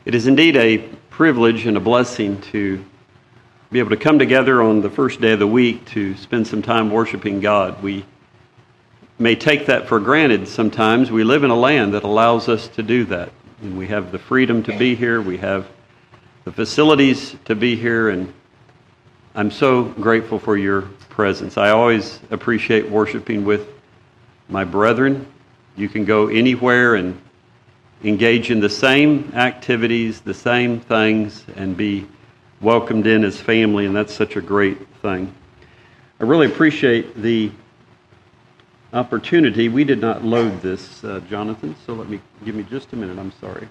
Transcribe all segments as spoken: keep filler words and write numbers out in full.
It is indeed a privilege and a blessing to be able to come together on the first day of the week to spend some time worshiping God. We may take that for granted sometimes. We live in a land that allows us to do that. And we have the freedom to be here. We have the facilities to be here. And I'm so grateful for your presence. I always appreciate worshiping with my brethren. You can go anywhere and engage in the same activities, the same things, and be welcomed in as family, and that's such a great thing. I really appreciate the opportunity. We did not load this, uh, Jonathan, so let me, give me just a minute, I'm sorry.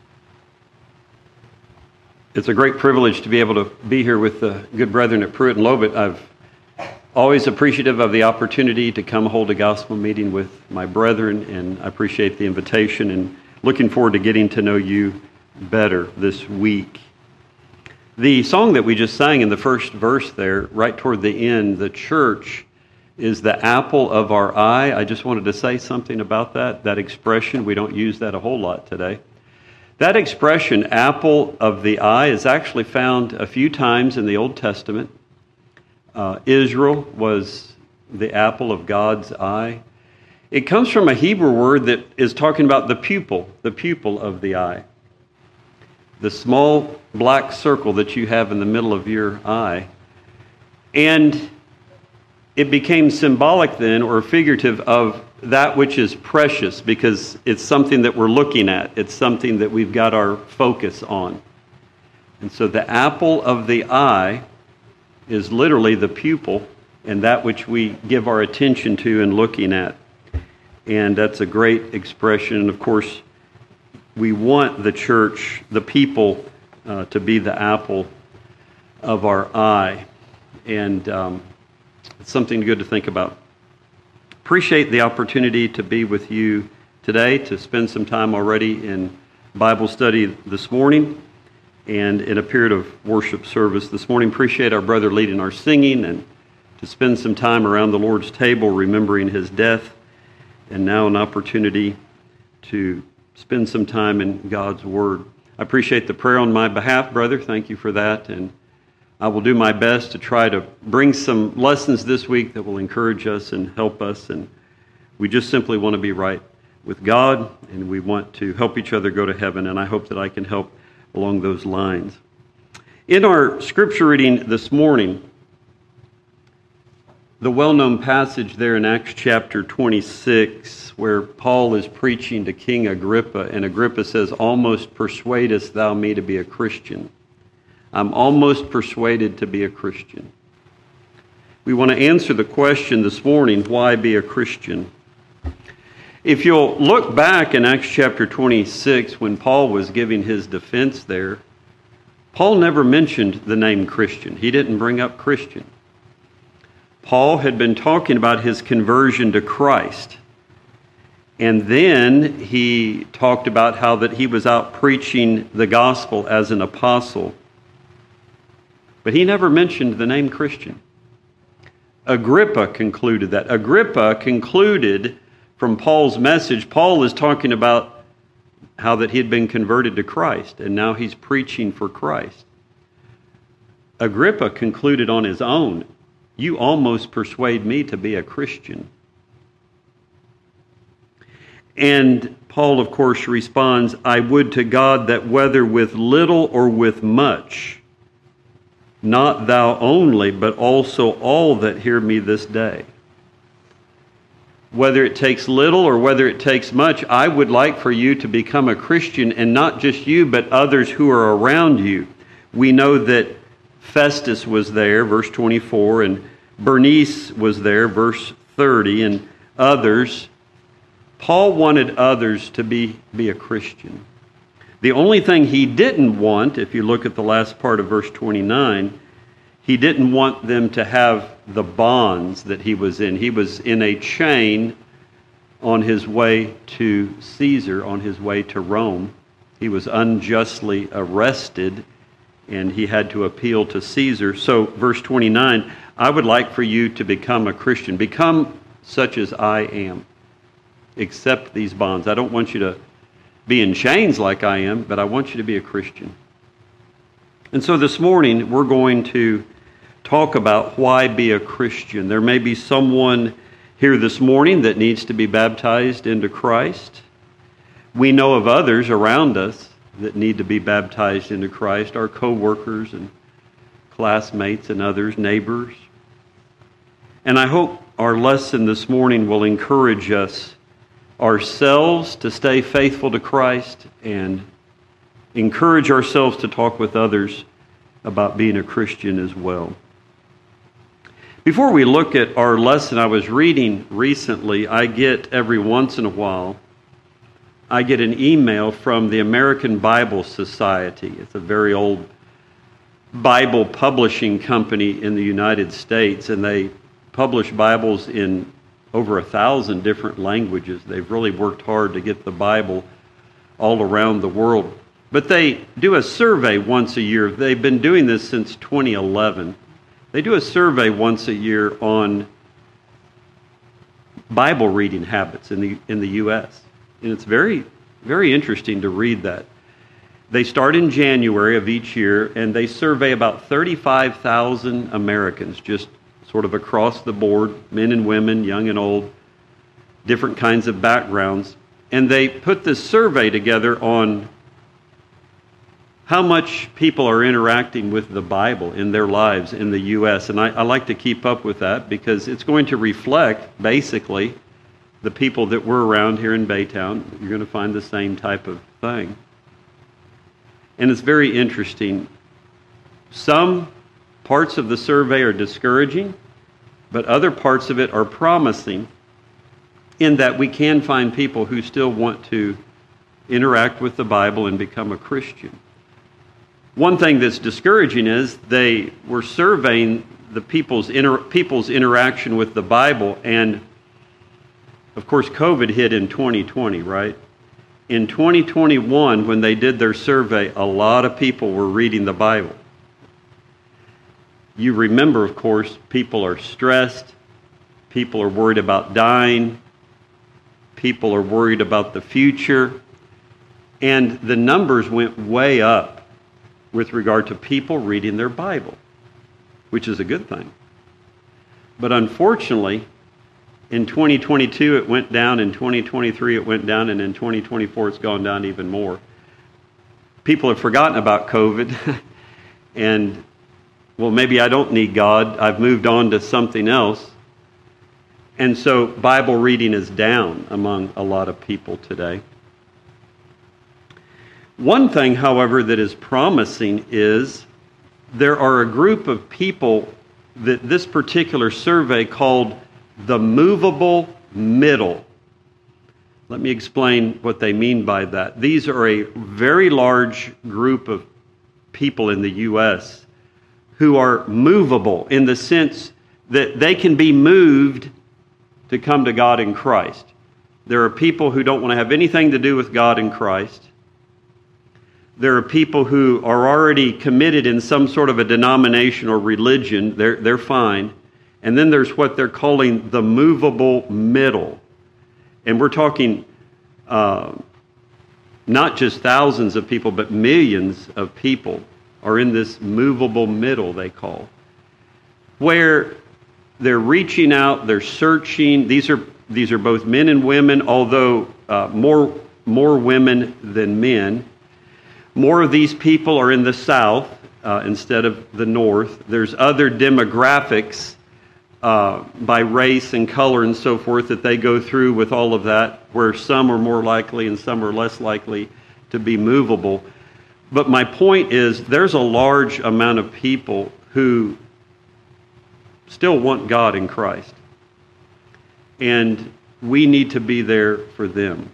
It's a great privilege to be able to be here with the good brethren at Pruitt and Lobet. I've always appreciative of the opportunity to come hold a gospel meeting with my brethren, and I appreciate the invitation and looking forward to getting to know you better this week. The song that we just sang in the first verse there, right toward the end, the church is the apple of our eye. I just wanted to say something about that, that expression. We don't use that a whole lot today. That expression, apple of the eye, is actually found a few times in the Old Testament. Uh, Israel was the apple of God's eye. It comes from a Hebrew word that is talking about the pupil, the pupil of the eye. The small black circle that you have in the middle of your eye. And it became symbolic then, or figurative, of that which is precious, because it's something that we're looking at. It's something that we've got our focus on. And so the apple of the eye is literally the pupil and that which we give our attention to and looking at. And that's a great expression. And of course, we want the church, the people, uh, to be the apple of our eye. And um, it's something good to think about. Appreciate the opportunity to be with you today, to spend some time already in Bible study this morning and in a period of worship service this morning. Appreciate our brother leading our singing, and to spend some time around the Lord's table remembering his death. And now an opportunity to spend some time in God's Word. I appreciate the prayer on my behalf, brother. Thank you for that. And I will do my best to try to bring some lessons this week that will encourage us and help us. And we just simply want to be right with God, and we want to help each other go to heaven. And I hope that I can help along those lines. In our scripture reading this morning, the well-known passage there in Acts chapter twenty-six, where Paul is preaching to King Agrippa, and Agrippa says, "Almost persuadest thou me to be a Christian." I'm almost persuaded to be a Christian. We want to answer the question this morning, why be a Christian? If you'll look back in Acts chapter twenty-six, when Paul was giving his defense there, Paul never mentioned the name Christian. He didn't bring up Christian. Paul had been talking about his conversion to Christ. And then he talked about how that he was out preaching the gospel as an apostle. But he never mentioned the name Christian. Agrippa concluded that. Agrippa concluded from Paul's message, Paul is talking about how that he had been converted to Christ, and now he's preaching for Christ. Agrippa concluded on his own, "You almost persuade me to be a Christian." And Paul, of course, responds, "I would to God that whether with little or with much, not thou only, but also all that hear me this day." Whether it takes little or whether it takes much, I would like for you to become a Christian, and not just you, but others who are around you. We know that Festus was there, verse twenty-four, and Bernice was there, verse thirty, and others. Paul wanted others to be, be a Christian. The only thing he didn't want, if you look at the last part of verse twenty-nine, he didn't want them to have the bonds that he was in. He was in a chain on his way to Caesar, on his way to Rome. He was unjustly arrested, and he had to appeal to Caesar. So, verse twenty-nine, I would like for you to become a Christian. Become such as I am. Accept these bonds. I don't want you to be in chains like I am, but I want you to be a Christian. And so this morning, we're going to talk about why be a Christian. There may be someone here this morning that needs to be baptized into Christ. We know of others around us that need to be baptized into Christ, our co-workers and classmates and others, neighbors. And I hope our lesson this morning will encourage us ourselves to stay faithful to Christ and encourage ourselves to talk with others about being a Christian as well. Before we look at our lesson, I was reading recently, I get every once in a while, I get an email from the American Bible Society. It's a very old Bible publishing company in the United States, and they publish Bibles in over a thousand different languages. They've really worked hard to get the Bible all around the world. But they do a survey once a year. They've been doing this since twenty eleven. They do a survey once a year on Bible reading habits in the in the U S And it's very, very interesting to read that. They start in January of each year, and they survey about thirty-five thousand Americans, just sort of across the board, men and women, young and old, different kinds of backgrounds. And they put this survey together on how much people are interacting with the Bible in their lives in the U S And I, I like to keep up with that because it's going to reflect, basically, the people that we're around here in Baytown. You're going to find the same type of thing. And it's very interesting. Some parts of the survey are discouraging, but other parts of it are promising in that we can find people who still want to interact with the Bible and become a Christian. One thing that's discouraging is they were surveying the people's inter- people's interaction with the Bible, and of course COVID hit in twenty twenty, right? In twenty twenty-one, when they did their survey, a lot of people were reading the Bible. You remember, of course, people are stressed, people are worried about dying, people are worried about the future, and the numbers went way up with regard to people reading their Bible, which is a good thing. But unfortunately, in twenty twenty-two it went down, in twenty twenty-three it went down, and in twenty twenty-four it's gone down even more. People have forgotten about COVID, and, well, maybe I don't need God, I've moved on to something else. And so Bible reading is down among a lot of people today. One thing, however, that is promising is there are a group of people that this particular survey called the movable middle. Let me explain what they mean by that. These are a very large group of people in the U S who are movable in the sense that they can be moved to come to God in Christ. There are people who don't want to have anything to do with God in Christ. There are people who are already committed in some sort of a denomination or religion. They're, they're fine. And then there's what they're calling the movable middle. And we're talking uh, not just thousands of people, but millions of people are in this movable middle, they call, where they're reaching out, they're searching. These are these are both men and women, although uh, more more women than men. More of these people are in the South uh, instead of the North. There's other demographics uh, by race and color and so forth that they go through with all of that, where some are more likely and some are less likely to be movable. But my point is, there's a large amount of people who still want God in Christ. And we need to be there for them.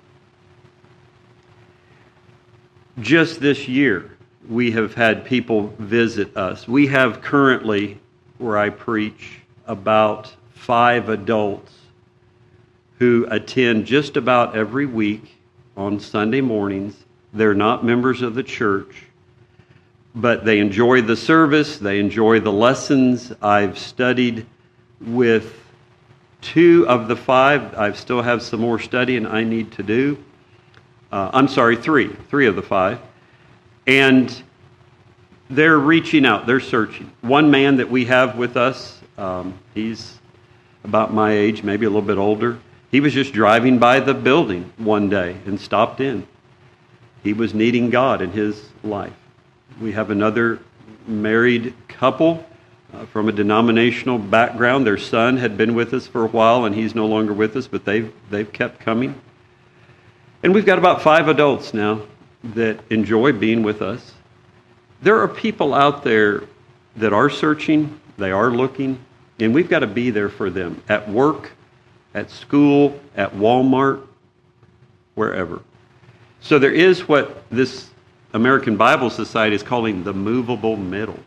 Just this year, we have had people visit us. We have currently, where I preach, about five adults who attend just about every week on Sunday mornings. They're not members of the church, but they enjoy the service, they enjoy the lessons. I've studied with two of the five. I still have some more studying I need to do. Uh, I'm sorry, three, three of the five. And they're reaching out, they're searching. One man that we have with us, um, he's about my age, maybe a little bit older. He was just driving by the building one day and stopped in. He was needing God in his life. We have another married couple uh, from a denominational background. Their son had been with us for a while, and he's no longer with us, but they've, they've kept coming. And we've got about five adults now that enjoy being with us. There are people out there that are searching, they are looking, and we've got to be there for them at work, at school, at Walmart, wherever. So there is what this American Bible Society is calling the movable middle.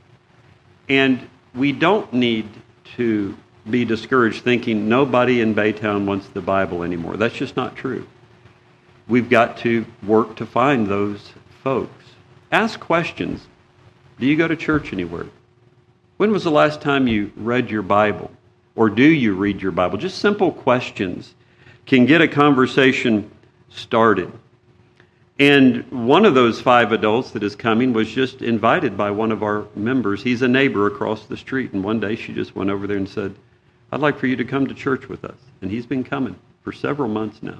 And we don't need to be discouraged thinking nobody in Baytown wants the Bible anymore. That's just not true. We've got to work to find those folks. Ask questions. Do you go to church anywhere? When was the last time you read your Bible? Or do you read your Bible? Just simple questions can get a conversation started. And one of those five adults that is coming was just invited by one of our members. He's a neighbor across the street. And one day she just went over there and said, I'd like for you to come to church with us. And he's been coming for several months now.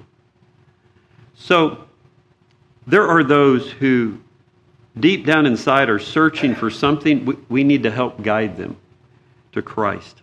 So there are those who deep down inside are searching for something. We, we need to help guide them to Christ.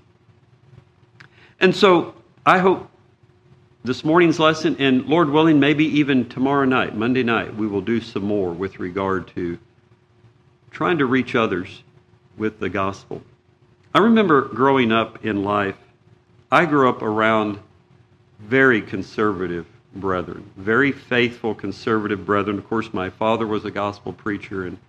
And so I hope this morning's lesson, and Lord willing, maybe even tomorrow night, Monday night, we will do some more with regard to trying to reach others with the gospel. I remember growing up in life, I grew up around very conservative brethren, very faithful conservative brethren. Of course, my father was a gospel preacher, and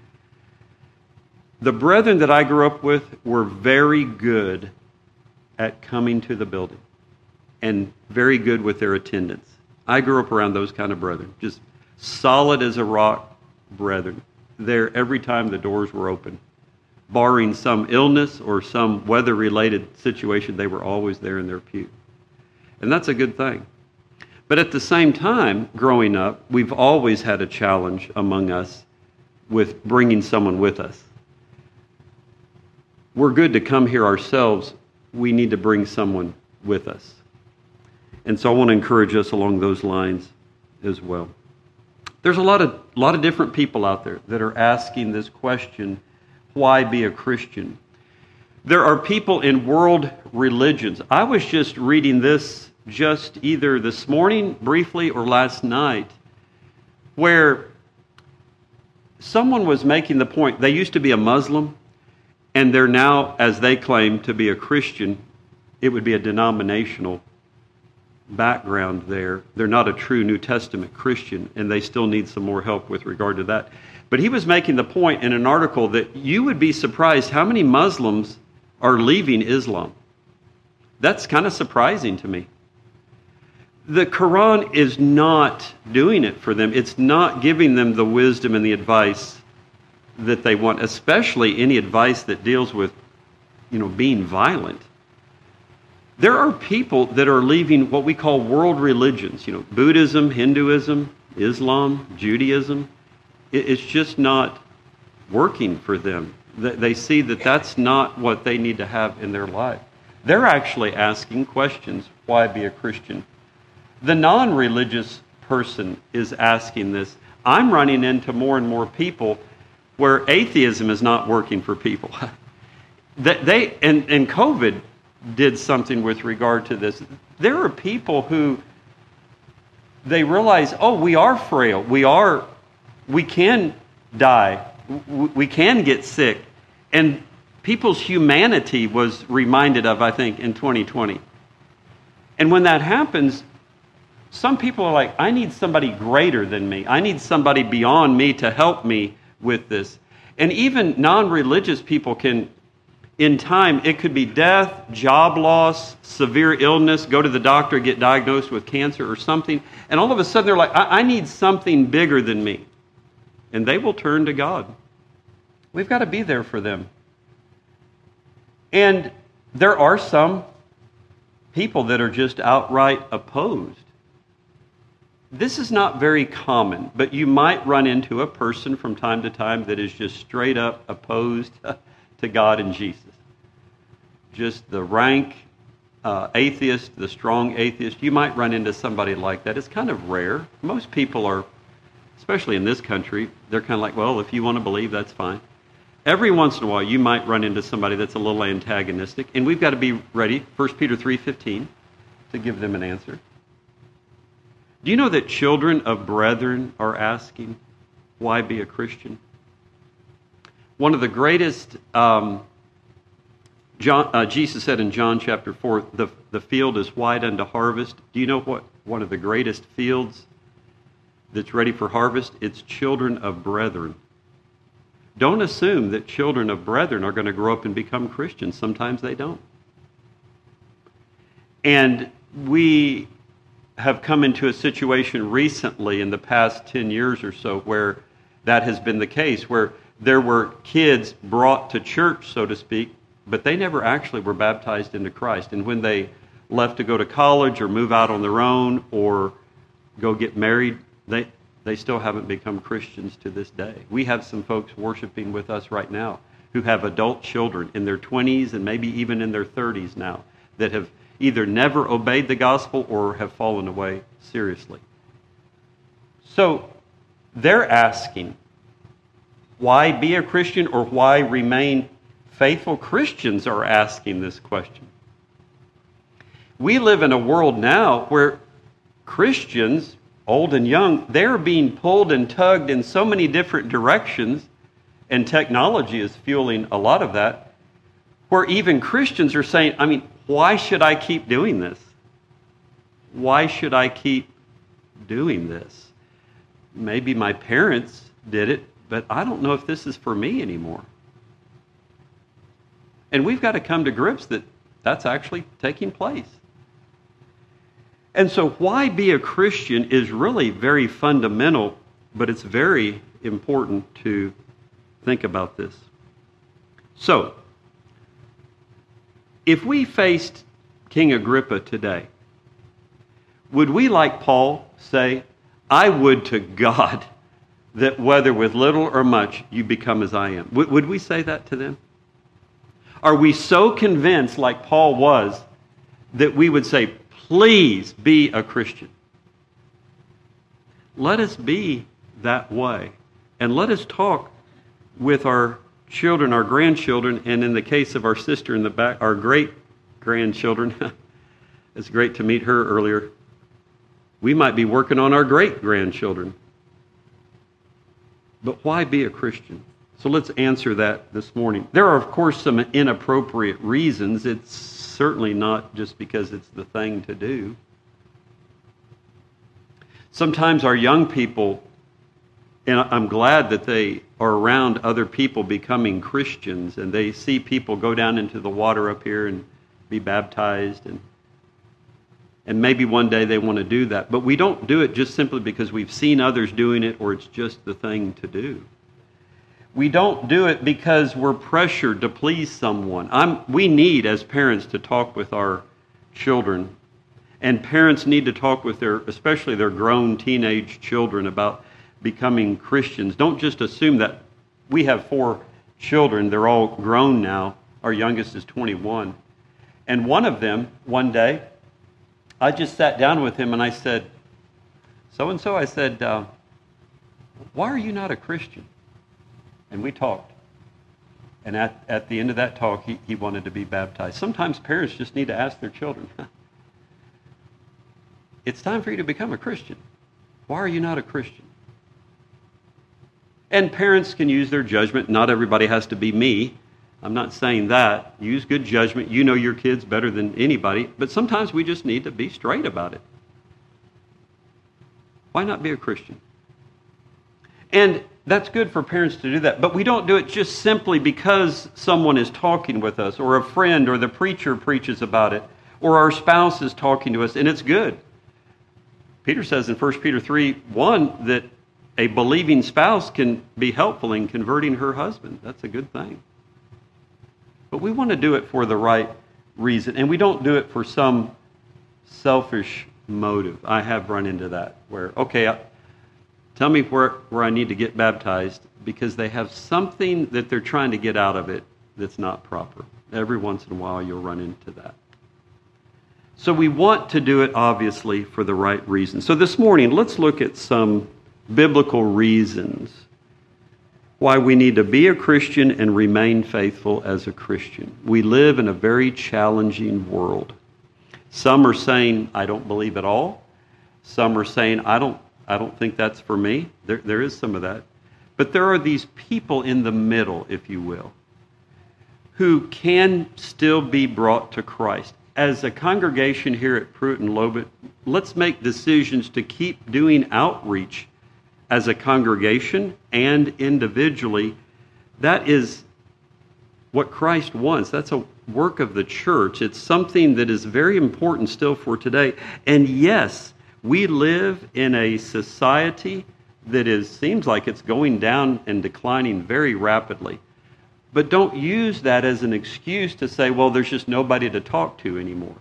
the brethren that I grew up with were very good at coming to the building and very good with their attendance. I grew up around those kind of brethren, just solid as a rock brethren, there every time the doors were open. Barring some illness or some weather-related situation, they were always there in their pew. And that's a good thing. But at the same time, growing up, we've always had a challenge among us with bringing someone with us. We're good to come here ourselves. We need to bring someone with us. And so I want to encourage us along those lines as well. There's a lot of, lot of different people out there that are asking this question, why be a Christian? There are people in world religions. I was just reading this just either this morning briefly or last night, where someone was making the point, they used to be a Muslim, and they're now, as they claim, to be a Christian. It would be a denominational background there. They're not a true New Testament Christian, and they still need some more help with regard to that. But he was making the point in an article that you would be surprised how many Muslims are leaving Islam. That's kind of surprising to me. The Quran is not doing it for them. It's not giving them the wisdom and the advice that they want, especially any advice that deals with, you know, being violent. There are people that are leaving what we call world religions, you know, Buddhism, Hinduism, Islam, Judaism. It's just not working for them. They see that that's not what they need to have in their life. They're actually asking questions, why be a Christian? The non-religious person is asking this. I'm running into more and more people where atheism is not working for people. they and, and COVID did something with regard to this. There are people who they realize, oh, we are frail. We are, we can die. We can get sick. And people's humanity was reminded of, I think, in twenty twenty. And when that happens, some people are like, I need somebody greater than me. I need somebody beyond me to help me with this. And even non-religious people can, in time, it could be death, job loss, severe illness, go to the doctor, get diagnosed with cancer or something. And all of a sudden they're like, I, I need something bigger than me. And they will turn to God. We've got to be there for them. And there are some people that are just outright opposed. this is not very common, but you might run into a person from time to time that is just straight up opposed to God and Jesus. Just the rank uh, atheist, the strong atheist. You might run into somebody like that. It's kind of rare. Most people are, especially in this country, they're kind of like, well, if you want to believe, that's fine. Every once in a while, you might run into somebody that's a little antagonistic, and we've got to be ready, First Peter three fifteen, to give them an answer. Do you know that children of brethren are asking, why be a Christian? One of the greatest, um, John, uh, Jesus said in John chapter four, the, the field is white unto harvest. Do you know what one of the greatest fields that's ready for harvest? It's children of brethren. Don't assume that children of brethren are going to grow up and become Christians. Sometimes they don't. And we have come into a situation recently in the past ten years or so where that has been the case, where there were kids brought to church, so to speak, but they never actually were baptized into Christ. And when they left to go to college or move out on their own or go get married, they they still haven't become Christians to this day. We have some folks worshiping with us right now who have adult children in their twenties and maybe even in their thirties now that have either never obeyed the gospel or have fallen away seriously. So they're asking, why be a Christian or why remain faithful? Christians are asking this question. We live in a world now where Christians, old and young, they're being pulled and tugged in so many different directions, and technology is fueling a lot of that, where even Christians are saying, I mean, why should I keep doing this? Why should I keep doing this? Maybe my parents did it, but I don't know if this is for me anymore. And we've got to come to grips that that's actually taking place. And so why be a Christian is really very fundamental, but it's very important to think about this. So, if we faced King Agrippa today, would we, like Paul, say, I would to God that whether with little or much you become as I am? Would, would we say that to them? Are we so convinced, like Paul was, that we would say, please be a Christian? Let us be that way. And let us talk with our children, our grandchildren, and in the case of our sister in the back, our great-grandchildren. It's great to meet her earlier. We might be working on our great-grandchildren. But why be a Christian? So let's answer that this morning. There are, of course, some inappropriate reasons. It's certainly not just because it's the thing to do. Sometimes our young people, and I'm glad that they are around other people becoming Christians, and they see people go down into the water up here and be baptized, and and maybe one day they want to do that. But we don't do it just simply because we've seen others doing it or it's just the thing to do. We don't do it because we're pressured to please someone. I'm, we need, as parents, to talk with our children. And parents need to talk with their, especially their grown teenage children, about becoming Christians. Don't just assume that. We have four children. They're all grown now. Our youngest is twenty-one. And one of them, one day, I just sat down with him and I said, so-and-so, I said, uh, why are you not a Christian? And we talked. And at, at the end of that talk, he, he wanted to be baptized. Sometimes parents just need to ask their children, it's time for you to become a Christian. Why are you not a Christian? And parents can use their judgment. Not everybody has to be me. I'm not saying that. Use good judgment. You know your kids better than anybody. But sometimes we just need to be straight about it. Why not be a Christian? And that's good for parents to do that. But we don't do it just simply because someone is talking with us, or a friend, or the preacher preaches about it, or our spouse is talking to us, and it's good. Peter says in First Peter three one that a believing spouse can be helpful in converting her husband. That's a good thing. But we want to do it for the right reason. And we don't do it for some selfish motive. I have run into that where, okay, I, tell me where, where I need to get baptized, because they have something that they're trying to get out of it that's not proper. Every once in a while you'll run into that. So we want to do it, obviously, for the right reason. So this morning, let's look at some biblical reasons why we need to be a Christian and remain faithful as a Christian. We live in a very challenging world. Some are saying, I don't believe at all. Some are saying, I don't, I don't think that's for me. There, there is some of that. But there are these people in the middle, if you will, who can still be brought to Christ. As a congregation here at Pruitt and Lobet, let's make decisions to keep doing outreach as a congregation and individually. That is what Christ wants. That's a work of the church. It's something that is very important still for today. And yes, we live in a society that is seems like it's going down and declining very rapidly. But don't use that as an excuse to say, well, there's just nobody to talk to anymore.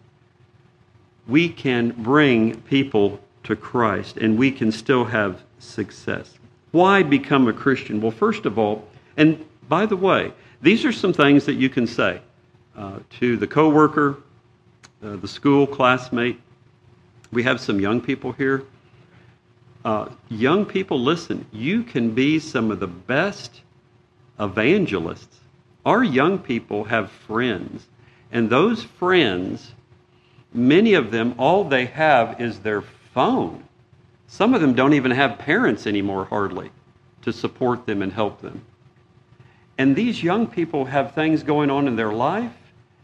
We can bring people to Christ, and we can still have success. Why become a Christian? Well, first of all, and by the way, these are some things that you can say uh, to the coworker, uh, the school classmate. We have some young people here. Uh, young people, listen, you can be some of the best evangelists. Our young people have friends, and those friends, many of them, all they have is their phone. Some of them don't even have parents anymore, hardly, to support them and help them. And these young people have things going on in their life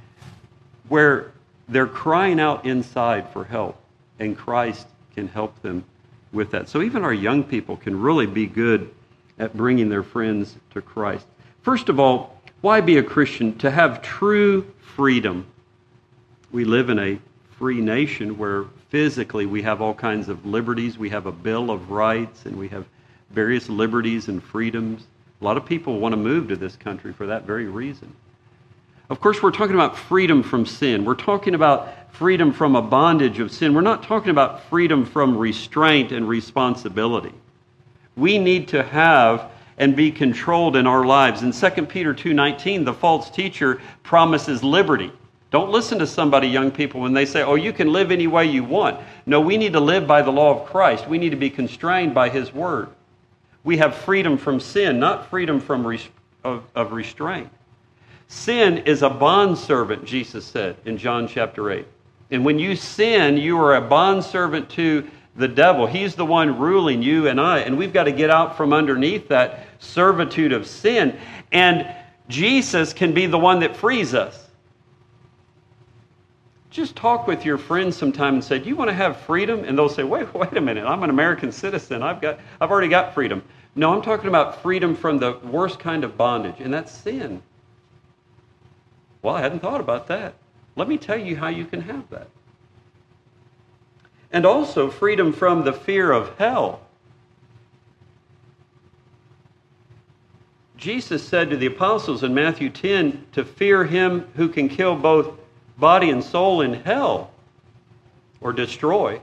where they're crying out inside for help, and Christ can help them with that. So even our young people can really be good at bringing their friends to Christ. First of all, why be a Christian? To have true freedom. We live in a free nation where physically we have all kinds of liberties. We have a Bill of Rights, and we have various liberties and freedoms. A lot of people want to move to this country for that very reason. Of course, we're talking about freedom from sin. We're talking about freedom from a bondage of sin. We're not talking about freedom from restraint and responsibility. We need to have and be controlled in our lives. In Second Peter two nineteen, the false teacher promises liberty. Don't listen to somebody, young people, when they say, oh, you can live any way you want. No, we need to live by the law of Christ. We need to be constrained by His Word. We have freedom from sin, not freedom from res- of, of restraint. Sin is a bondservant, Jesus said in John chapter eight. And when you sin, you are a bondservant to the devil. He's the one ruling you and I. And we've got to get out from underneath that servitude of sin. And Jesus can be the one that frees us. Just talk with your friends sometime and say, do you want to have freedom? And they'll say, wait, wait a minute. I'm an American citizen. I've got, I've already got freedom. No, I'm talking about freedom from the worst kind of bondage, and that's sin. Well, I hadn't thought about that. Let me tell you how you can have that. And also freedom from the fear of hell. Jesus said to the apostles in Matthew ten to fear Him who can kill both body and soul in hell or destroy.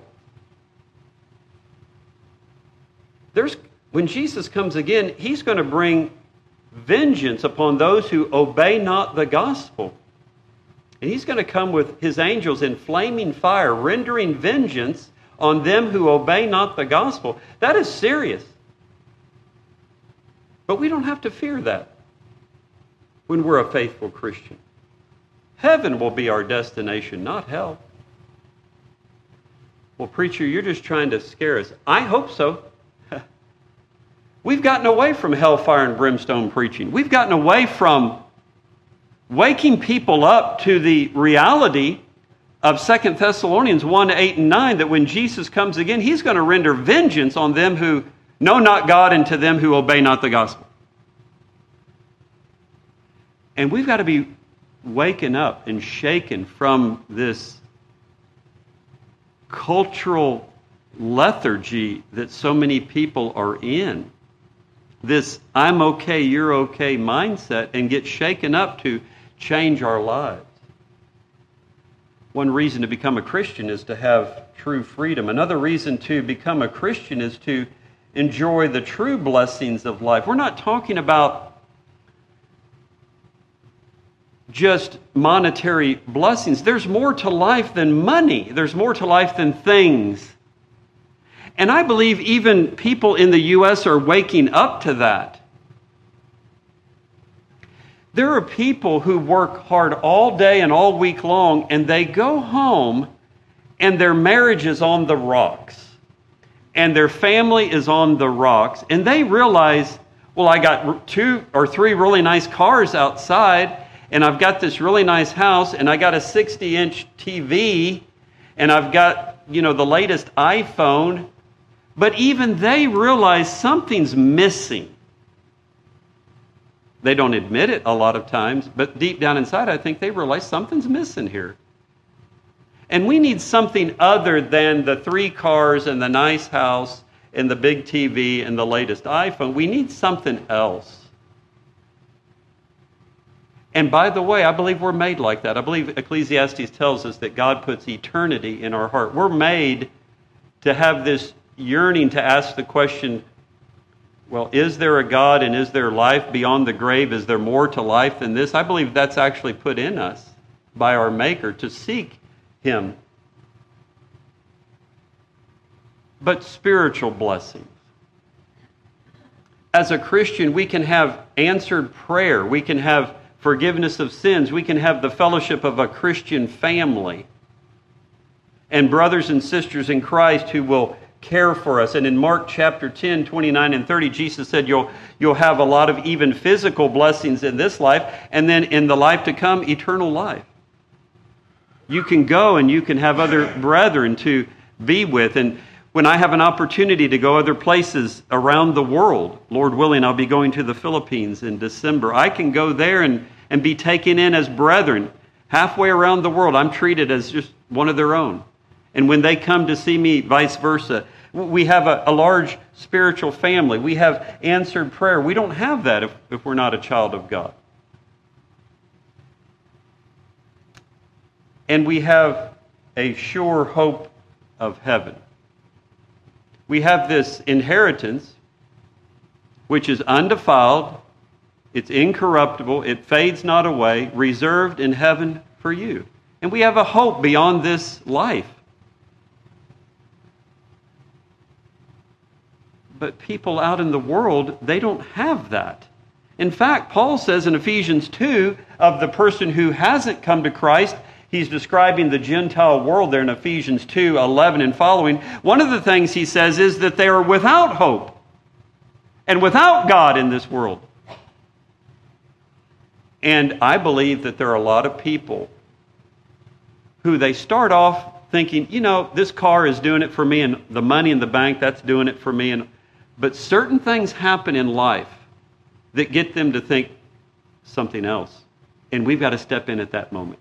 There's, when Jesus comes again, He's going to bring vengeance upon those who obey not the gospel. And He's going to come with His angels in flaming fire, rendering vengeance on them who obey not the gospel. That is serious. But we don't have to fear that when we're a faithful Christian. Heaven will be our destination, not hell. Well, preacher, you're just trying to scare us. I hope so. We've gotten away from hellfire and brimstone preaching. We've gotten away from waking people up to the reality of Second Thessalonians one, eight, and nine, that when Jesus comes again, He's going to render vengeance on them who know not God and to them who obey not the gospel. And we've got to be waken up and shaken from this cultural lethargy that so many people are in. This I'm okay, you're okay mindset, and get shaken up to change our lives. One reason to become a Christian is to have true freedom. Another reason to become a Christian is to enjoy the true blessings of life. We're not talking about just monetary blessings. There's more to life than money. There's more to life than things. And I believe even people in the U S are waking up to that. There are people who work hard all day and all week long, and they go home and their marriage is on the rocks. And their family is on the rocks. And they realize, well, I got two or three really nice cars outside, and I've got this really nice house, and I got a sixty-inch T V, and I've got, you know, the latest iPhone. But even they realize something's missing. They don't admit it a lot of times, but deep down inside, I think they realize something's missing here. And we need something other than the three cars and the nice house and the big T V and the latest iPhone. We need something else. And by the way, I believe we're made like that. I believe Ecclesiastes tells us that God puts eternity in our heart. We're made to have this yearning to ask the question, well, is there a God and is there life beyond the grave? Is there more to life than this? I believe that's actually put in us by our Maker to seek Him. But spiritual blessings. As a Christian, we can have answered prayer. We can have forgiveness of sins. We can have the fellowship of a Christian family. And brothers and sisters in Christ who will care for us. And in Mark chapter ten, twenty-nine and thirty, Jesus said you'll, you'll have a lot of even physical blessings in this life, and then in the life to come, eternal life. You can go and you can have other brethren to be with. And when I have an opportunity to go other places around the world, Lord willing, I'll be going to the Philippines in December. I can go there and, and be taken in as brethren. Halfway around the world, I'm treated as just one of their own. And when they come to see me, vice versa, we have a, a large spiritual family. We have answered prayer. We don't have that if, if we're not a child of God. And we have a sure hope of heaven. We have this inheritance, which is undefiled, it's incorruptible, it fades not away, reserved in heaven for you. And we have a hope beyond this life. But people out in the world, they don't have that. In fact, Paul says in Ephesians two of the person who hasn't come to Christ, he's describing the Gentile world there in Ephesians two, eleven and following. One of the things he says is that they are without hope and without God in this world. And I believe that there are a lot of people who they start off thinking, you know, this car is doing it for me, and the money in the bank, that's doing it for me. And but certain things happen in life that get them to think something else. And we've got to step in at that moment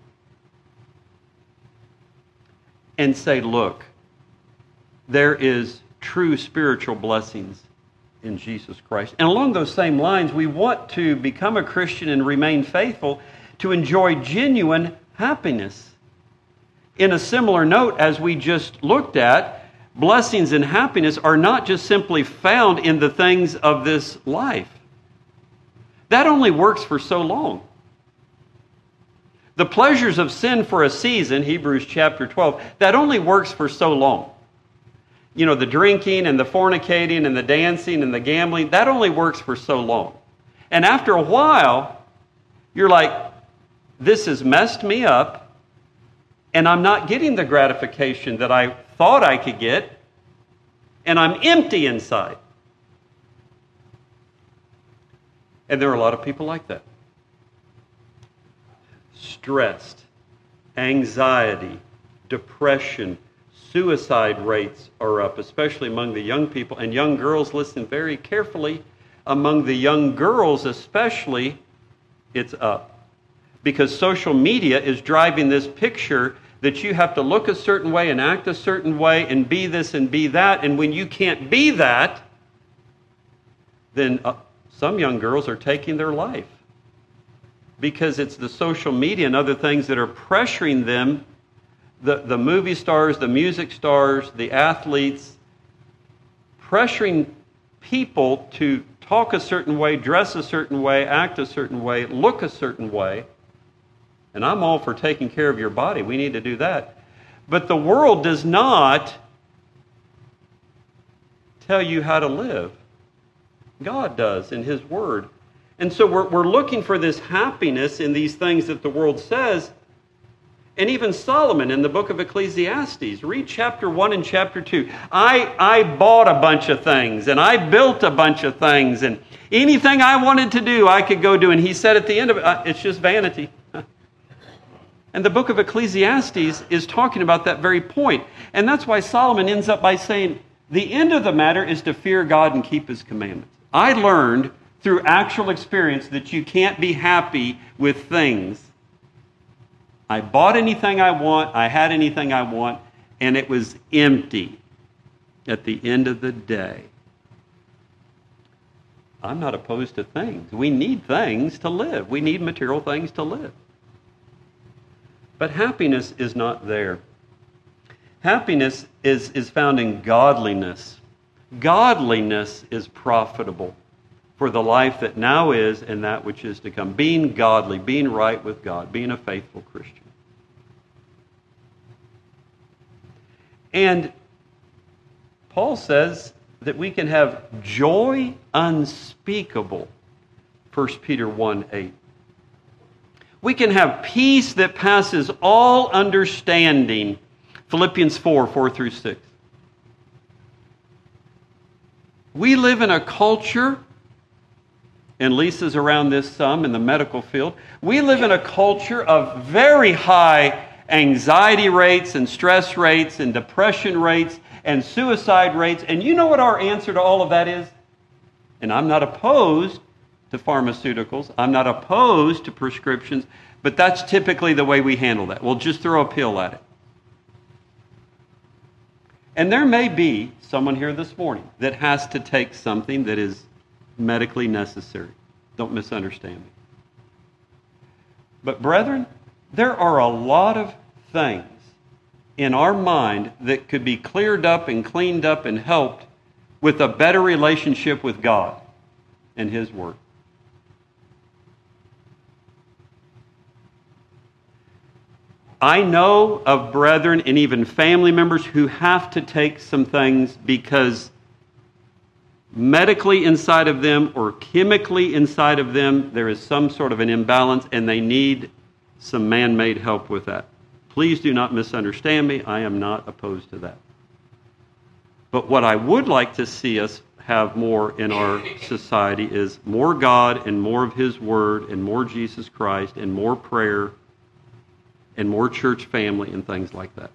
and say, look, there is true spiritual blessings in Jesus Christ. And along those same lines, we want to become a Christian and remain faithful to enjoy genuine happiness. In a similar note, as we just looked at, blessings and happiness are not just simply found in the things of this life. That only works for so long. The pleasures of sin for a season, Hebrews chapter twelve, that only works for so long. You know, the drinking and the fornicating and the dancing and the gambling, that only works for so long. And after a while, you're like, this has messed me up, and I'm not getting the gratification that I thought I could get, and I'm empty inside. And there are a lot of people like that. Stressed, anxiety, depression, suicide rates are up, especially among the young people. And young girls, listen very carefully, among the young girls especially, it's up. Because social media is driving this picture that you have to look a certain way and act a certain way and be this and be that. And when you can't be that, then uh, some young girls are taking their life. Because it's the social media and other things that are pressuring them the, the movie stars, the music stars, the athletes, pressuring people to talk a certain way, dress a certain way, act a certain way, look a certain way. And I'm all for taking care of your body. We need to do that. But the world does not tell you how to live. God does in His Word. And so we're, we're looking for this happiness in these things that the world says. And even Solomon in the book of Ecclesiastes, read chapter one and chapter two. I, I bought a bunch of things, and I built a bunch of things, and anything I wanted to do, I could go do. And he said at the end of it, it's just vanity. And the book of Ecclesiastes is talking about that very point. And that's why Solomon ends up by saying, the end of the matter is to fear God and keep His commandments. I learned through actual experience that you can't be happy with things. I bought anything I want, I had anything I want, and it was empty at the end of the day. I'm not opposed to things. We need things to live. We need material things to live. But happiness is not there. Happiness is, is found in godliness. Godliness is profitable for the life that now is and that which is to come. Being godly, being right with God, being a faithful Christian. And Paul says that we can have joy unspeakable, First Peter one eight. We can have peace that passes all understanding, Philippians four four through six. We live in a culture, and Lisa's around this some in the medical field, we live in a culture of very high anxiety rates and stress rates and depression rates and suicide rates. And you know what our answer to all of that is? And I'm not opposed to pharmaceuticals. I'm not opposed to prescriptions, but that's typically the way we handle that. We'll just throw a pill at it. And there may be someone here this morning that has to take something that is medically necessary. Don't misunderstand me. But brethren, there are a lot of things in our mind that could be cleared up and cleaned up and helped with a better relationship with God and His Word. I know of brethren and even family members who have to take some things because medically inside of them or chemically inside of them there is some sort of an imbalance and they need some man-made help with that. Please do not misunderstand me. I am not opposed to that. But what I would like to see us have more in our society is more God and more of His Word and more Jesus Christ and more prayer and more church family and things like that.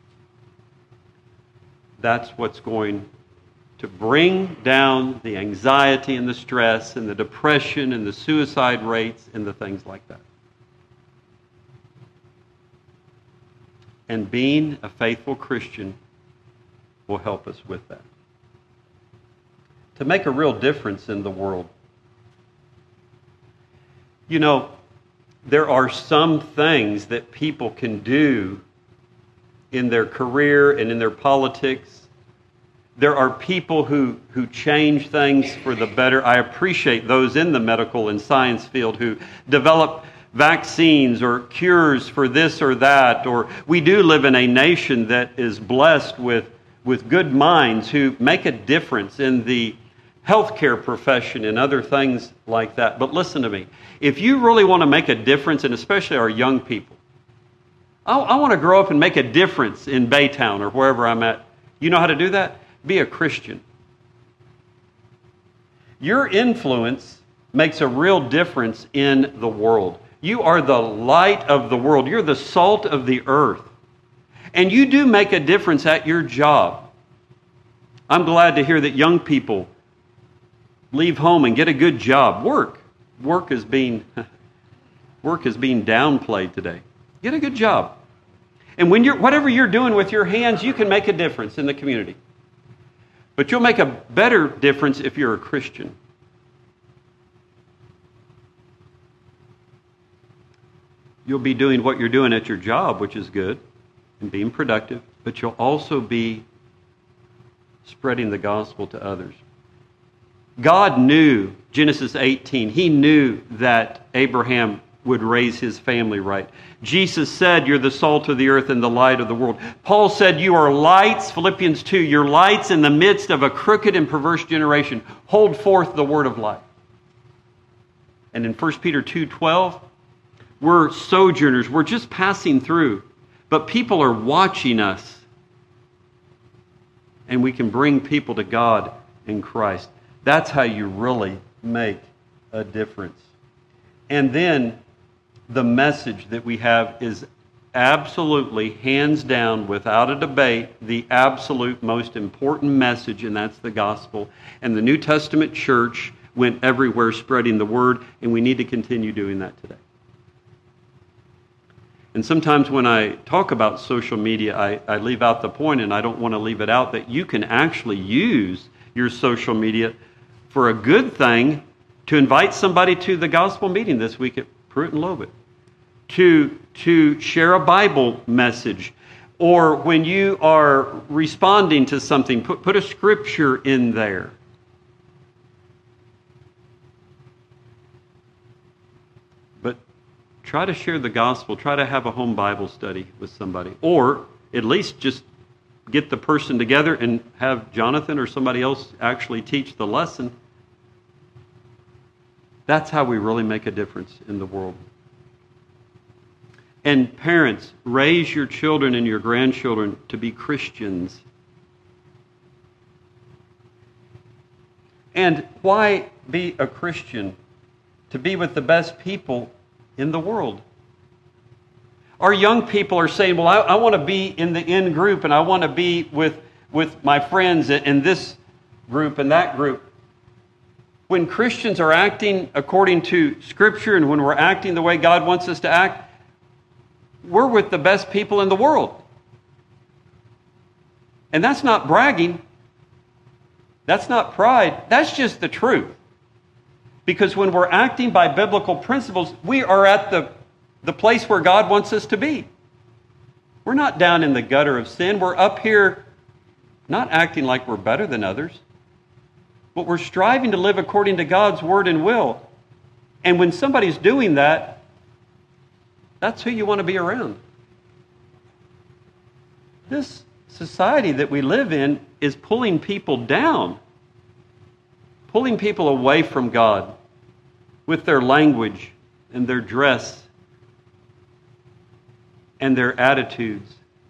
That's what's going to bring down the anxiety and the stress and the depression and the suicide rates and the things like that. And being a faithful Christian will help us with that. To make a real difference in the world. You know, there are some things that people can do in their career and in their politics. There are people who, who change things for the better. I appreciate those in the medical and science field who develop vaccines or cures for this or that. Or we do live in a nation that is blessed with, with good minds who make a difference in the healthcare profession and other things like that. But listen to me. If you really want to make a difference, and especially our young people, I, I want to grow up and make a difference in Baytown or wherever I'm at. You know how to do that? Be a Christian. Your influence makes a real difference in the world. You are the light of the world. You're the salt of the earth. And you do make a difference at your job. I'm glad to hear that young people leave home and get a good job. Work. Work is being, work is being downplayed today. Get a good job. And when you're, whatever you're doing with your hands, you can make a difference in the community. But you'll make a better difference if you're a Christian. You'll be doing what you're doing at your job, which is good. and being productive, but you'll also be spreading the gospel to others. God knew, Genesis eighteen, He knew that Abraham would raise his family right. Jesus said, you're the salt of the earth and the light of the world. Paul said, you are lights, Philippians two, you're lights in the midst of a crooked and perverse generation. Hold forth the word of life. And in First Peter two twelve, we're sojourners, we're just passing through, but people are watching us. And we can bring people to God in Christ. That's how you really make a difference. And then the message that we have is absolutely, hands down, without a debate, the absolute most important message, and that's the gospel. And the New Testament church went everywhere spreading the word, and we need to continue doing that today. And sometimes when I talk about social media, I, I leave out the point, and I don't want to leave it out, that you can actually use your social media for a good thing, to invite somebody to the gospel meeting this week at Pruitt and Lobet, to, to share a Bible message, or when you are responding to something, put, put a scripture in there. But try to share the gospel, try to have a home Bible study with somebody, or at least just get the person together and have Jonathan or somebody else actually teach the lesson. That's how we really make a difference in the world. And parents, raise your children and your grandchildren to be Christians. And why be a Christian? To be with the best people in the world. Our young people are saying, well, I, I want to be in the in group, and I want to be with, with my friends in this group and that group. When Christians are acting according to Scripture and when we're acting the way God wants us to act, we're with the best people in the world. And that's not bragging. That's not pride. That's just the truth. Because when we're acting by biblical principles, we are at the, the place where God wants us to be. We're not down in the gutter of sin. We're up here not acting like we're better than others. But we're striving to live according to God's word and will. And when somebody's doing that, that's who you want to be around. This society that we live in is pulling people down, pulling people away from God with their language and their dress and their attitudes.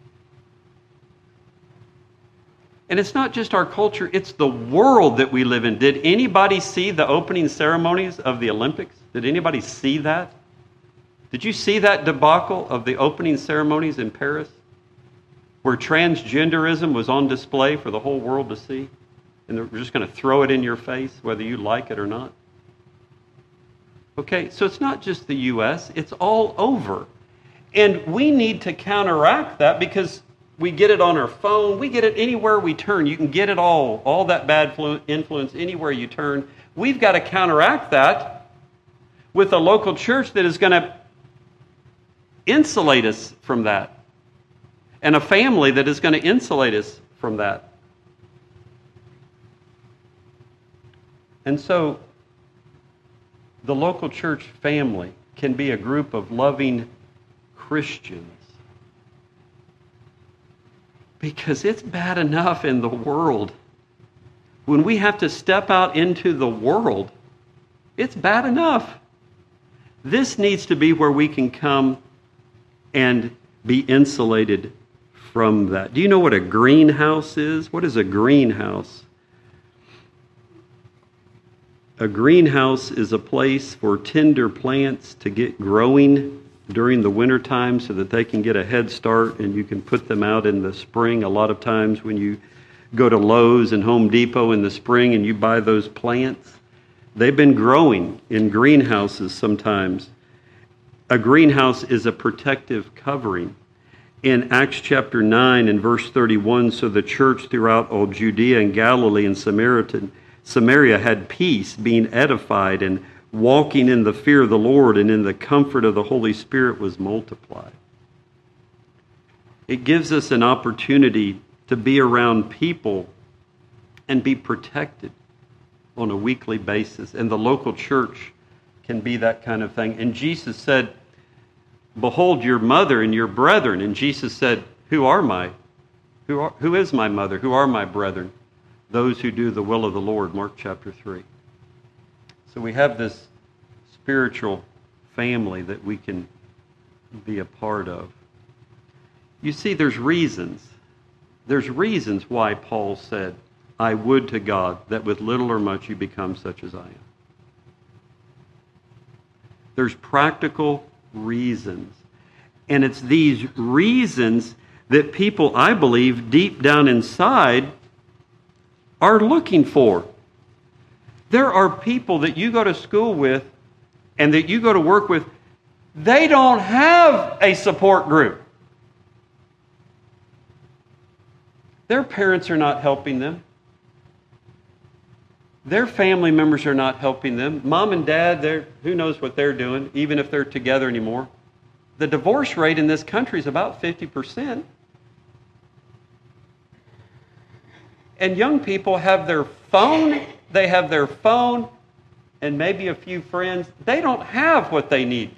And it's not just our culture, it's the world that we live in. Did anybody see the opening ceremonies of the Olympics? Did anybody see that? Did you see that debacle of the opening ceremonies in Paris, where transgenderism was on display for the whole world to see? And they're just going to throw it in your face, whether you like it or not. Okay, so it's not just the U S, it's all over. And we need to counteract that because we get it on our phone. We get it anywhere we turn. You can get it all, all that bad influence anywhere you turn. We've got to counteract that with a local church that is going to insulate us from that, and a family that is going to insulate us from that. And so the local church family can be a group of loving Christians. Because it's bad enough in the world. When we have to step out into the world, it's bad enough. This needs to be where we can come and be insulated from that. Do you know what a greenhouse is? What is a greenhouse? A greenhouse is a place for tender plants to get growing during the winter time so that they can get a head start and you can put them out in the spring. A lot of times when you go to Lowe's and Home Depot in the spring and you buy those plants, they've been growing in greenhouses sometimes. A greenhouse is a protective covering. In Acts chapter nine and verse thirty-one, so the church throughout all Judea and Galilee and Samaritan, Samaria had peace, being edified and walking in the fear of the Lord, and in the comfort of the Holy Spirit was multiplied. It gives us an opportunity to be around people and be protected on a weekly basis. And the local church can be that kind of thing. And Jesus said, behold your mother and your brethren. And Jesus said, who are my, who are, who is my mother? Who are my brethren? Those who do the will of the Lord, Mark chapter three. So we have this spiritual family that we can be a part of. You see, there's reasons. There's reasons why Paul said, I would to God that with little or much you become such as I am. There's practical reasons. And it's these reasons that people, I believe, deep down inside are looking for. There are people that you go to school with and that you go to work with, they don't have a support group. Their parents are not helping them. Their family members are not helping them. Mom and dad, they're, who knows what they're doing, even if they're together anymore. The divorce rate in this country is about fifty percent. And young people have their phone, they have their phone, and maybe a few friends. They don't have what they need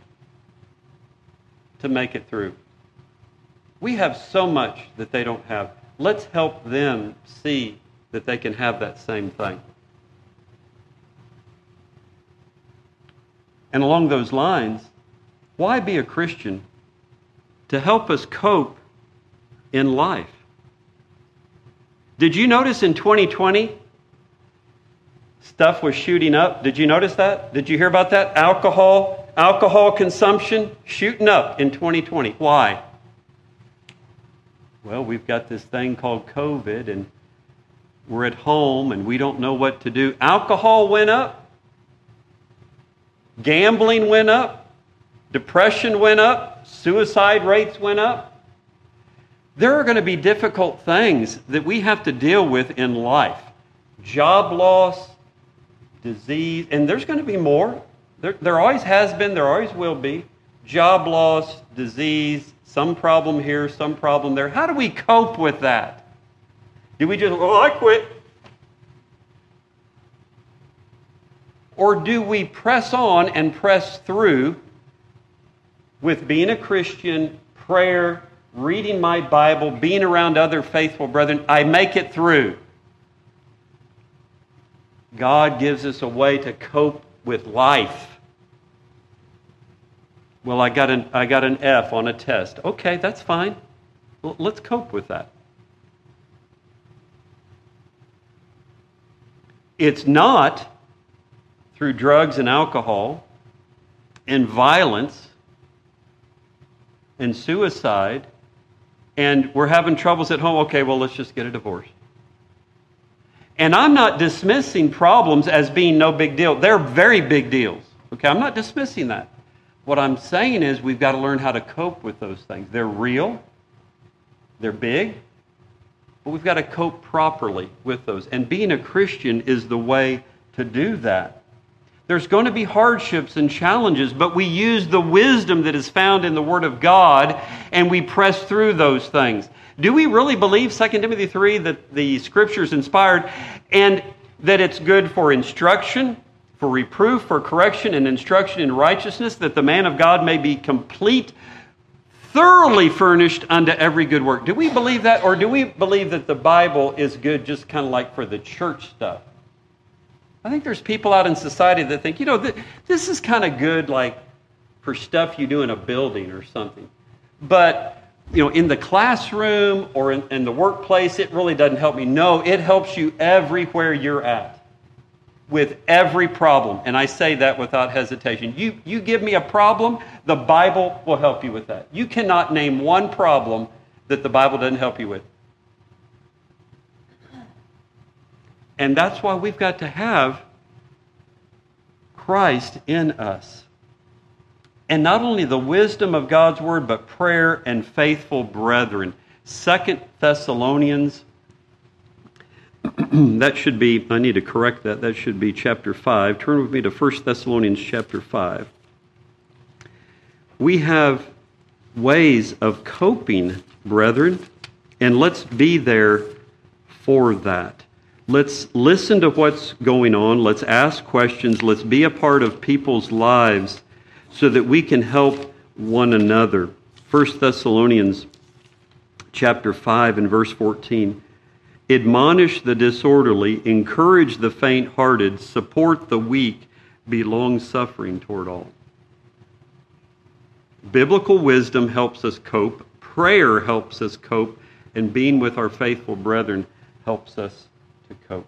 to make it through. We have so much that they don't have. Let's help them see that they can have that same thing. And along those lines, why be a Christian? To help us cope in life. Did you notice in twenty twenty, stuff was shooting up? Did you notice that? Did you hear about that? Alcohol, alcohol consumption shooting up in twenty twenty. Why? Well, we've got this thing called COVID, and we're at home, and we don't know what to do. Alcohol went up. Gambling went up. Depression went up. Suicide rates went up. There are going to be difficult things that we have to deal with in life. Job loss, disease, and there's going to be more. There, there always has been, there always will be. Job loss, disease, some problem here, some problem there. How do we cope with that? Do we just, oh, I quit? Or do we press on and press through with being a Christian, prayer, reading my Bible, being around other faithful brethren? I make it through. God gives us a way to cope with life. Well, I got an I got an F on a test. Okay, that's fine. Well, let's cope with that. It's not through drugs and alcohol and violence and suicide, and we're having troubles at home. Okay, well, let's just get a divorce. And I'm not dismissing problems as being no big deal. They're very big deals. Okay, I'm not dismissing that. What I'm saying is we've got to learn how to cope with those things. They're real. They're big. But we've got to cope properly with those. And being a Christian is the way to do that. There's going to be hardships and challenges, but we use the wisdom that is found in the Word of God, and we press through those things. Do we really believe, Second Timothy three, that the Scripture is inspired and that it's good for instruction, for reproof, for correction, and instruction in righteousness, that the man of God may be complete, thoroughly furnished unto every good work? Do we believe that, or do we believe that the Bible is good just kind of like for the church stuff? I think there's people out in society that think, you know, th- this is kind of good like for stuff you do in a building or something. But, you know, in the classroom or in, in the workplace, it really doesn't help me. No, it helps you everywhere you're at with every problem. And I say that without hesitation. You, you give me a problem, the Bible will help you with that. You cannot name one problem that the Bible doesn't help you with. And that's why we've got to have Christ in us. And not only the wisdom of God's Word, but prayer and faithful brethren. Second Thessalonians, that should be, I need to correct that, that should be chapter five. Turn with me to First Thessalonians chapter five. We have ways of coping, brethren, and let's be there for that. Let's listen to what's going on. Let's ask questions. Let's be a part of people's lives so that we can help one another. First Thessalonians chapter five and verse fourteen. Admonish the disorderly, encourage the faint-hearted, support the weak, be long-suffering toward all. Biblical wisdom helps us cope. Prayer helps us cope. And being with our faithful brethren helps us to cope.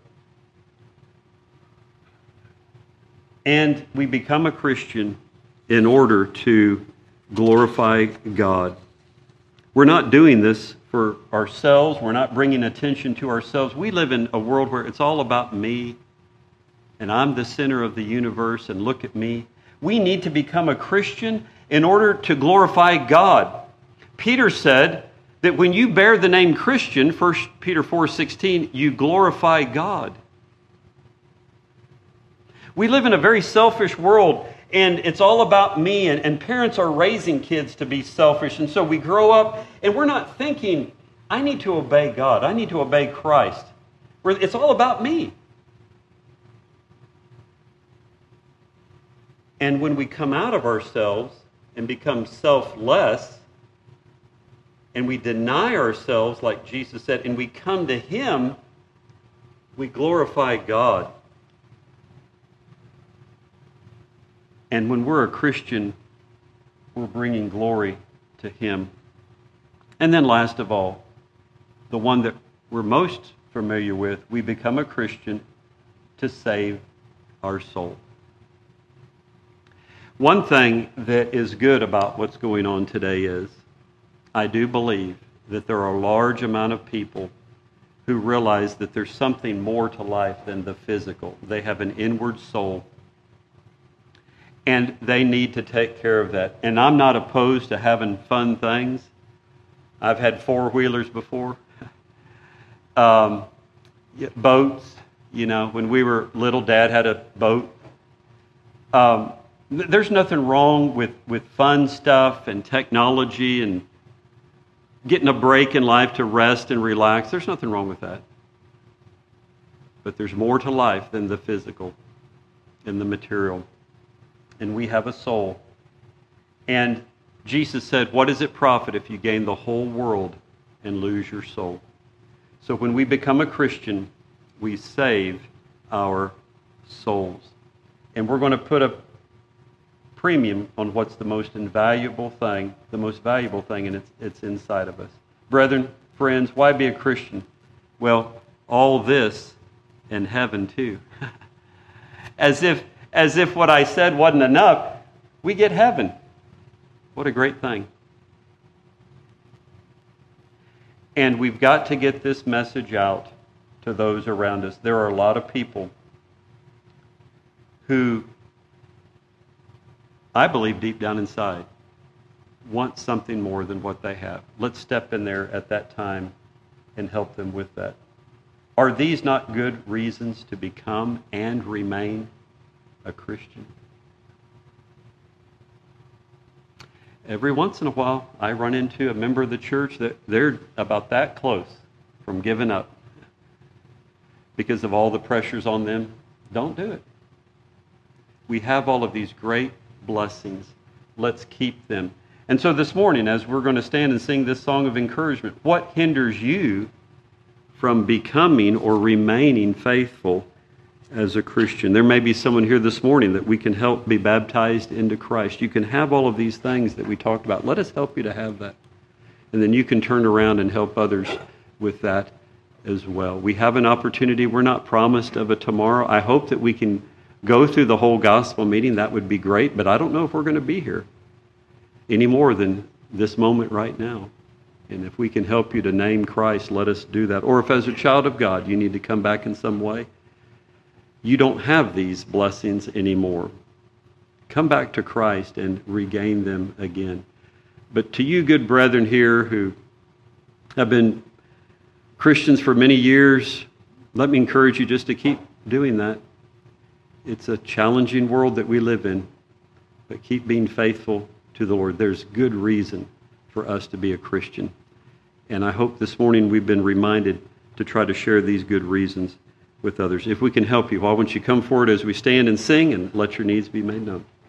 And we become a Christian in order to glorify God. We're not doing this for ourselves. We're not bringing attention to ourselves. We live in a world where it's all about me, and I'm the center of the universe, and look at me. We need to become a Christian in order to glorify God. Peter said that when you bear the name Christian, First Peter four sixteen, you glorify God. We live in a very selfish world, and it's all about me, and, and parents are raising kids to be selfish, and so we grow up, and we're not thinking, I need to obey God, I need to obey Christ. It's all about me. And when we come out of ourselves and become selfless, and we deny ourselves, like Jesus said, and we come to Him, we glorify God. And when we're a Christian, we're bringing glory to Him. And then last of all, the one that we're most familiar with, we become a Christian to save our soul. One thing that is good about what's going on today is, I do believe that there are a large amount of people who realize that there's something more to life than the physical. They have an inward soul, and they need to take care of that. And I'm not opposed to having fun things. I've had four-wheelers before. um, boats, you know, when we were little, Dad had a boat. Um, there's nothing wrong with, with fun stuff and technology and getting a break in life to rest and relax. There's nothing wrong with that. But there's more to life than the physical and the material. And we have a soul. And Jesus said, what does it profit if you gain the whole world and lose your soul? So when we become a Christian, we save our souls. And we're going to put a premium on what's the most invaluable thing, the most valuable thing, and it's, it's inside of us. Brethren, friends, why be a Christian? Well, all this in heaven too. as if as if what I said wasn't enough, we get heaven. What a great thing. And we've got to get this message out to those around us. There are a lot of people who, I believe deep down inside, want something more than what they have. Let's step in there at that time and help them with that. Are these not good reasons to become and remain a Christian? Every once in a while, I run into a member of the church that they're about that close from giving up because of all the pressures on them. Don't do it. We have all of these great blessings. Let's keep them. And so this morning, as we're going to stand and sing this song of encouragement, what hinders you from becoming or remaining faithful as a Christian? There may be someone here this morning that we can help be baptized into Christ. You can have all of these things that we talked about. Let us help you to have that. And then you can turn around and help others with that as well. We have an opportunity. We're not promised of a tomorrow. I hope that we can go through the whole gospel meeting. That would be great, but I don't know if we're going to be here any more than this moment right now. And if we can help you to name Christ, let us do that. Or if as a child of God you need to come back in some way, you don't have these blessings anymore. Come back to Christ and regain them again. But to you good brethren here who have been Christians for many years, let me encourage you just to keep doing that. It's a challenging world that we live in, but keep being faithful to the Lord. There's good reason for us to be a Christian. And I hope this morning we've been reminded to try to share these good reasons with others. If we can help you, why won't you come forward as we stand and sing and let your needs be made known.